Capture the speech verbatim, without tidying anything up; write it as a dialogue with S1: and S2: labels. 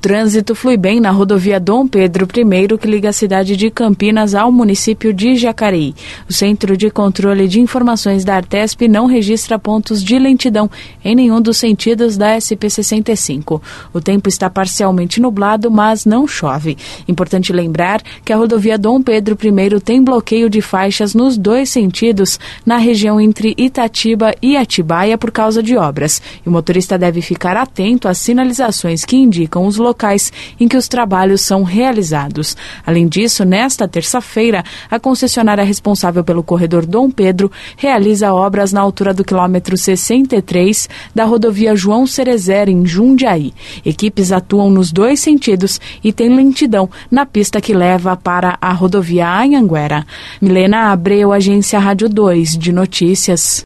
S1: trânsito flui bem na rodovia Dom Pedro I, que liga a cidade de Campinas ao município de Jacareí. O Centro de Controle de Informações da Artesp não registra pontos de lentidão em nenhum dos sentidos da S P sessenta e cinco. O tempo está parcialmente nublado, mas não chove. Importante lembrar que a rodovia Dom Pedro I tem bloqueio de faixas nos dois sentidos na região entre Itatiba e Atibaia por causa de obras. E o motorista deve ficar atento às sinalizações que indicam os locais em que os trabalhos são realizados. Além disso, nesta terça-feira, a concessionária responsável pelo corredor Dom Pedro realiza obras na altura do quilômetro sessenta e três da rodovia João Cerezer, em Jundiaí. Equipes atuam nos dois sentidos e tem lentidão na pista que leva para a rodovia Anhanguera. Milena Abreu, Agência Rádio dois de Notícias.